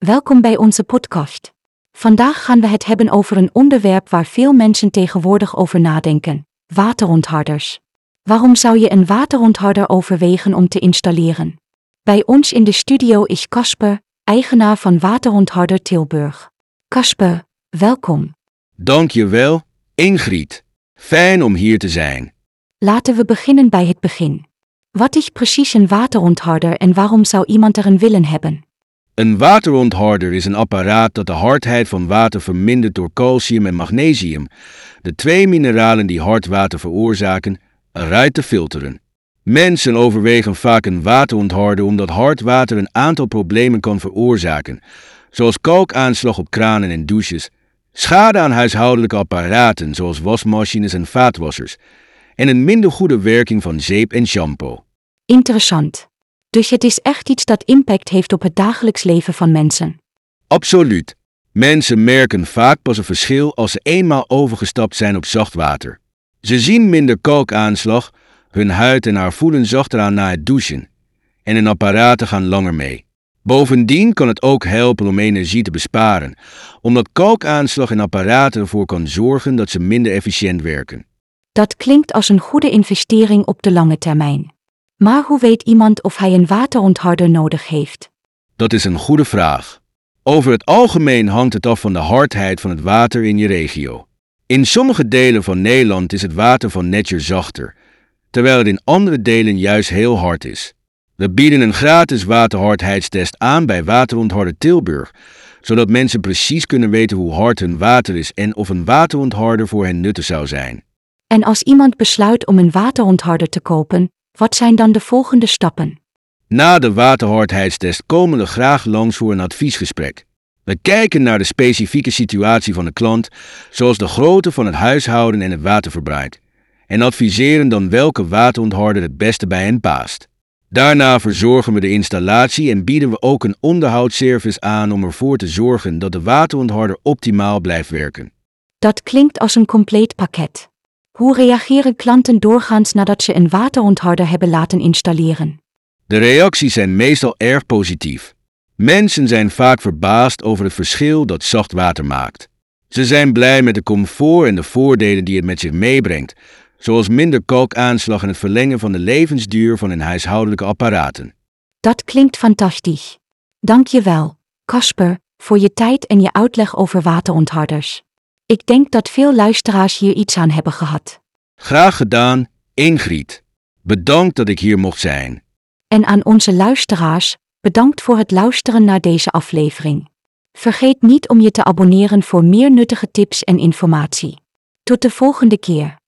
Welkom bij onze podcast. Vandaag gaan we het hebben over een onderwerp waar veel mensen tegenwoordig over nadenken: waterontharders. Waarom zou je een waterontharder overwegen om te installeren? Bij ons in de studio is Casper, eigenaar van Waterontharder Tilburg. Casper, welkom. Dank je wel, Ingrid. Fijn om hier te zijn. Laten we beginnen bij het begin. Wat is precies een waterontharder en waarom zou iemand er een willen hebben? Een waterontharder is een apparaat dat de hardheid van water vermindert door calcium en magnesium, de twee mineralen die hard water veroorzaken, eruit te filteren. Mensen overwegen vaak een waterontharder omdat hard water een aantal problemen kan veroorzaken, zoals kalkaanslag op kranen en douches, schade aan huishoudelijke apparaten zoals wasmachines en vaatwassers, en een minder goede werking van zeep en shampoo. Interessant. Dus het is echt iets dat impact heeft op het dagelijks leven van mensen. Absoluut. Mensen merken vaak pas een verschil als ze eenmaal overgestapt zijn op zacht water. Ze zien minder kalkaanslag, hun huid en haar voelen zachter aan na het douchen. En hun apparaten gaan langer mee. Bovendien kan het ook helpen om energie te besparen, omdat kalkaanslag in apparaten ervoor kan zorgen dat ze minder efficiënt werken. Dat klinkt als een goede investering op de lange termijn. Maar hoe weet iemand of hij een waterontharder nodig heeft? Dat is een goede vraag. Over het algemeen hangt het af van de hardheid van het water in je regio. In sommige delen van Nederland is het water van Netjer zachter, terwijl het in andere delen juist heel hard is. We bieden een gratis waterhardheidstest aan bij Waterontharder Tilburg, zodat mensen precies kunnen weten hoe hard hun water is en of een waterontharder voor hen nuttig zou zijn. En als iemand besluit om een waterontharder te kopen, wat zijn dan de volgende stappen? Na de waterhardheidstest komen we graag langs voor een adviesgesprek. We kijken naar de specifieke situatie van de klant, zoals de grootte van het huishouden en het waterverbruik, en adviseren dan welke waterontharder het beste bij hen past. Daarna verzorgen we de installatie en bieden we ook een onderhoudsservice aan om ervoor te zorgen dat de waterontharder optimaal blijft werken. Dat klinkt als een compleet pakket. Hoe reageren klanten doorgaans nadat ze een waterontharder hebben laten installeren? De reacties zijn meestal erg positief. Mensen zijn vaak verbaasd over het verschil dat zacht water maakt. Ze zijn blij met de comfort en de voordelen die het met zich meebrengt, zoals minder kalkaanslag en het verlengen van de levensduur van hun huishoudelijke apparaten. Dat klinkt fantastisch. Dank je wel, Casper, voor je tijd en je uitleg over waterontharders. Ik denk dat veel luisteraars hier iets aan hebben gehad. Graag gedaan, Ingrid. Bedankt dat ik hier mocht zijn. En aan onze luisteraars, bedankt voor het luisteren naar deze aflevering. Vergeet niet om je te abonneren voor meer nuttige tips en informatie. Tot de volgende keer.